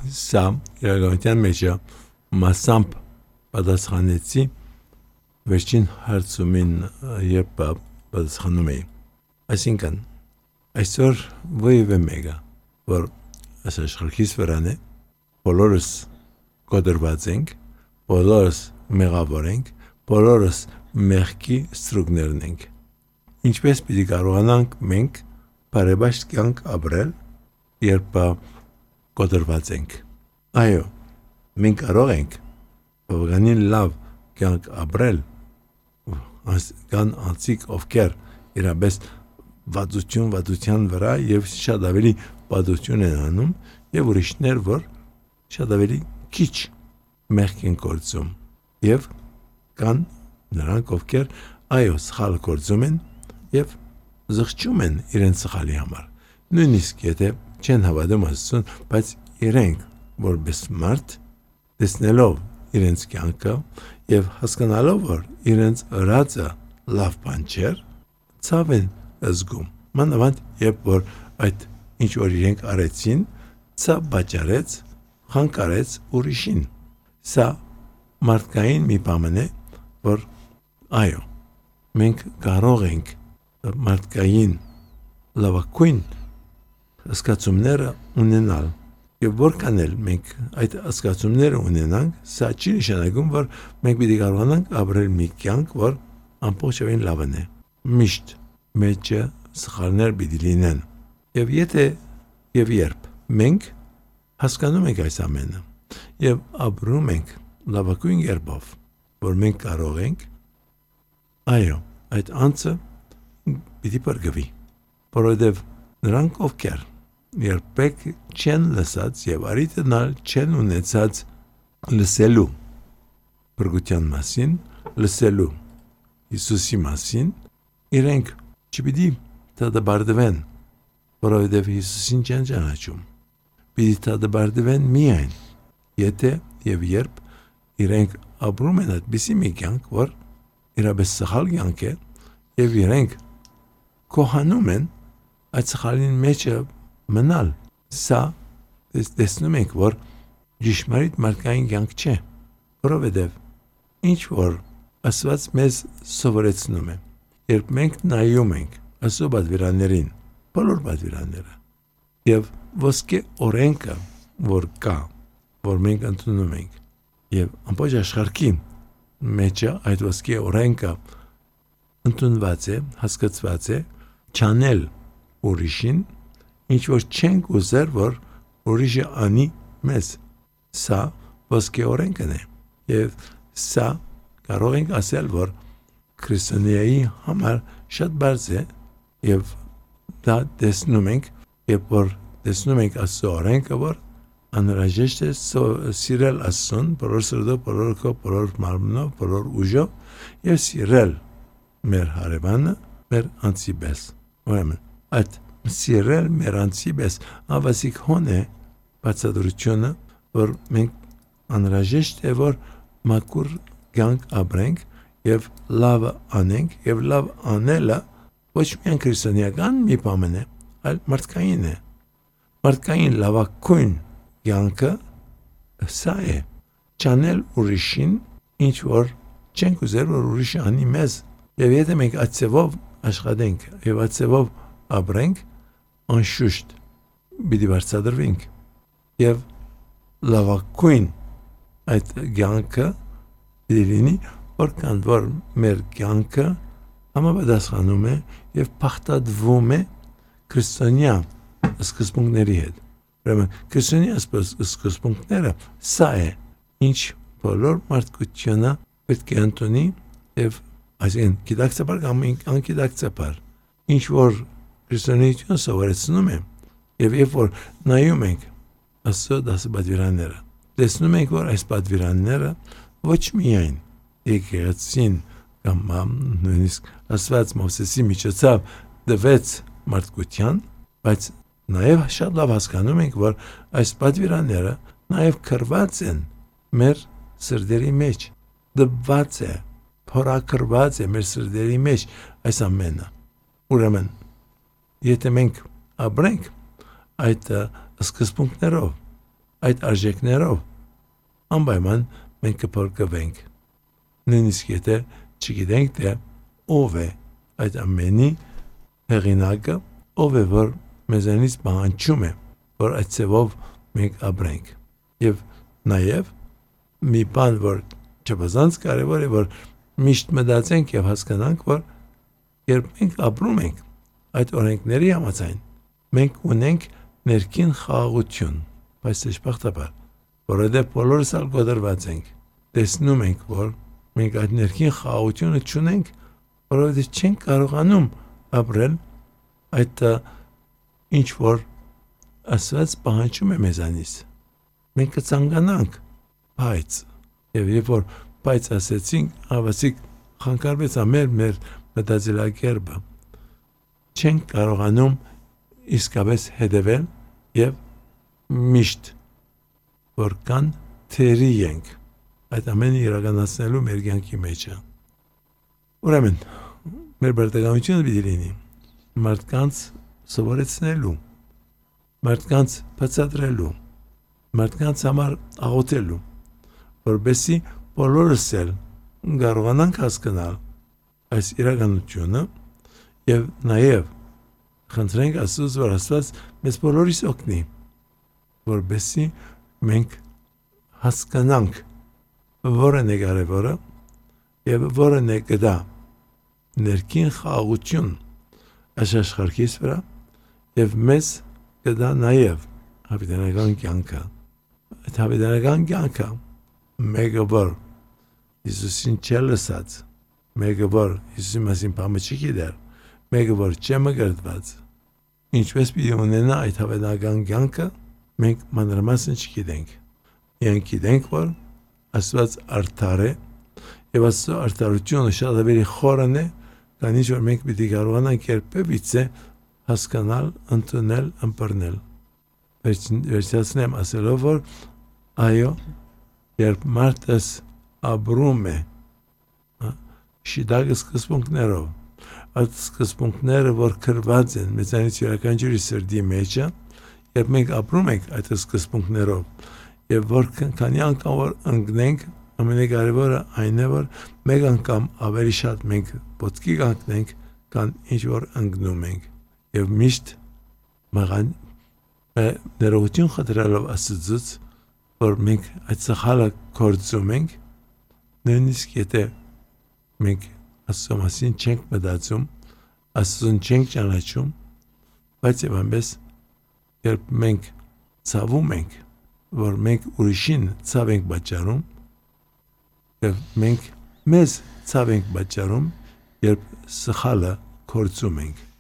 սա իրականության մեջ մասամբ պատասխանեցի վերջին հարցումին, երբ պատասխանում էի։ Այսինքն, այսօր ովևէ մեկը, որ այս աշխարհից վրան է, բոլորս կոտրված ենք, բոլորս մեղավոր ենք, բոլորս մեղքի ստրուկներն ենք։ Ինչպես պիտի կարողանանք մենք բարեբաշտ կյանք ապրել, երբ կոտրված ենք։ Այո, մենք կարող ենք բավականին լավ կյանք ապրել, կան անձիկ, ովքեր իրապես վատության վրա եւ շատ ավելի պատություն են անում, եւ ուրիշներ, որ շատ ավելի քիչ մեղք են գործում, եւ կան նրանք, ովքեր այո, սխալ գործում են եւ զղջում են իրենց սխալի համար։ Նույնիսկ եթե չեն հավատում Աստծուն, բայց իրենք որպես մարդ, տեսնելով իրենց կյանքը եւ հասկանալով, որ իրենց ըրածը լավ բան չէր, ցավ են զգում։ Մանավանդ երբ որ այդ ինչ որ իրենք արեցին, ցավ պատճառեց, խանգարեց ուրիշին։ Սա մարդկային մի բան է, որ այո, մենք կարող ենք մարդկային լավագույն զգացումները ունենալ։ Եվ որքան էլ մենք այդ զգացումները ունենանք, սա չի նշանակում, որ մենք պիտի կարողանանք ապրել մի կյանք, որ ամբողջովին լավն է։ Միշտ մեջը սխալներ պիտի լինեն։ Եվ եթե եւ երբ մենք հասկանում ենք այս ամենը եւ ապրում ենք լավագույն կերպով, որ մենք կարող ենք, այո, այդ անձը պիտի բարգավի, որովհետև նրանք ովքեր երբեք չեն լսած եւ արիտնալ չեն ունեցած լսելու բրգության մասին, լսելու Հիսուսի մասին, իրենք չպիտի դադարվեն, որովհետև Հիսուսին չեն ճանաչում։ Պիտի դադարվեն միայն, եթե եւ երբ իրենք ապրում են այդպիսի մի կյանք, որ իրապես սխալ կյանք է, եւ իրենք կոհանում են այդ սխալին մեջը մնալ։ Սա տեսնում ենք, որ ճշմարիտ մարդկային կյանք չէ, որովհետև ինչ որ Աստված մեզ սովորեցնում է, երբ մենք նայում ենք Աստծո պատվիրաններին, բոլոր պատվիրանները, եւ ոսկե օրենքը, որ կա, որ մենք ընդունում ենք, եւ ամբողջ աշխարհի մեջ այդ ոսկե օրենքը ընդունված է, հասկացված է, չանել ուրիշին, ինչ որ չենք ուզեր, որ ուրիշը անի մեզ։ Սա ոսկե օրենքն է, եւ սա կարող ենք ասել, որ քրիստոնեայի համար շատ բարձ է, եւ դա տեսնում ենք, երբ որ տեսնում ենք Աստծո օրենքը, որ անհրաժեշտ է սիրել Աստծուն բոլոր սրտով, բոլոր հոգով, բոլոր մարմնով, բոլոր ուժով եւ սիրել մեր հարևանը, մեր անձի պես։ Ուրեմն, այդ սիրել մեր անձի պես ավազիկ հոն է բացատրությունը, որ մենք անհրաժեշտ է, որ մաքուր կյանք ապրենք եւ լավ անենք, եւ լավ անելը ոչ միայն քրիստոնեական մի բան է, այլ մարդկային է։ Մարդկային լավագույն կյանքը սա է, չանել ուրիշին ինչ որ չենք ուզեր, որ ուրիշը անի մեզ։ Եվ եթե մենք այդ ծևով աշխատենք եւ այդ ծևով ապրենք, անշուշտ պիտի բարձրացվենք եւ լավագույն այդ կյանքը պիտի լինի, որքան որ մեր կյանքը համապատասխանում է եւ փախտadվում է քրիստոնյա սկզբունքների հետ։ Ուրեմն քրիստոնյա սկզբունքները սա է, ինչ բոլոր մարդկությունը պետք է ընդունի եւ այսինքն գիտակցաբար կամ անկիտակցաբար ինչ որ քրիստոնեությունը սովորեցնում է եւ երբ որ նայում ենք Աստծո դասապատվիրանները, տեսնում ենք, որ այս պատվիրանները ոչ միայն եկեղեցին կամ նույնիսկ Աստված Մովսեսի միջոցով դվեց մարդկության, բայց նաև շատ լավ հասկանում ենք, որ այս պատվիրանները նաև կրված են մեր սրտերի մեջ, դված է, փորակրված է մեր սրտերի մեջ այս ամենը։ Ուրեմն, եթե մենք ապրենք այդ սկզբունքներով, այդ արժեքներով անպայման մենք կփրկվենք։ Նույնիսկ եթե չգիտենք, թե ով է այդ ամենի հեղինակը, ով է, որ մեզանից պահանջում է, որ այդ ծևով մենք ապրենք։ Եվ նաև մի բան, որ չբազանց կարևոր է, որ միշտ մտածենք եւ հասկանանք, որ երբ մենք ապրում ենք այդ օրենքների համաձայն, մենք ունենք ներքին խաղաղություն, բայց դժբախտաբար, որովհետև բոլորս ալ գոդրված ենք, տեսնում ենք, որ մենք այդ ներքին խաղաղությունը չունենք, որովհետև չենք կարողանում ապրել այդ ինչ որ ասված պահանջում է մեզանից։ Մենք կցանկանանք բայց եւ երբ որ բայց ասեցինք, ավասիկ խանգարվեց մեր մտածելակերպը, չենք կարողանում իսկապես հետևել եւ միշտ որքան թերի ենք այդ ամենը իրականացնելու մեր կյանքի մեջ։ Ուրեմն մեր բարդականությունը պիտի լինի մարդկանց սովորեցնելու, մարդկանց բացատրելու, մարդկանց համար աղոթելու, որպեսզի բոլորս էլ կարողանանք հասկանալ այս իրականությունը եւ նաեւ խնդրենք Աստծուց, որ Աստված մեզ բոլորիս օգնի, որպեսզի մենք հասկանանք որն է կարևորը եւ որն է գտա ներքին խաղաղություն աշխարհիս վրա եւ մեզ գտա նաեւ հավիտենական կյանքը։ Այդ հավիտենական կյանքը մեկը որ Հիսուսին չելսած, մեկը որ Հիսուսի մասին բանը չգիտեր, մեկը որ չմգրտված, ինչպես պիտի ունենա այդ հավիտենական կյանքը, մենք մանրամասն չգիտենք։ Մենք գիտենք, որ Աստված արդար է եւ Աստծո արդարությունը շատ ավելի խորն է, քան ինչ որ մենք պիտի կարողանանք երբևիցե հասկանալ, ընդունել, ըմբռնել։ Վերջացնեմ ասելով, որ այո, երբ մարդս ապրում է շիդագ սկզբունքներով, այդ սկզբունքները, որ գրված են մեծանից յուրաքանչյուրի սրտի մեջը, երբ մենք ապրում ենք այդ սկզբունքներով, եւ որքանի անգամ որ ընկնենք, ամենակարևորը այն է, որ մեկ անգամ ավելի շատ մենք ոտքի կանգնենք, քան ինչ որ ընկնում ենք։ Եվ միշտ ներողություն խնդրելով Աստծուց, որ մենք այդ սխալը կորցնում ենք, նույնիսկ եթե մենք Աստծո մասին չենք մտածում, Աստծուն չենք ճանաչում, բայց եւ այնպես երբ մենք ցավում ենք, որ մենք ուրիշին ցավ ենք պատճառում, եւ մենք մեզ ցավ ենք պատճառում, երբ սխալը կորցնում ենք։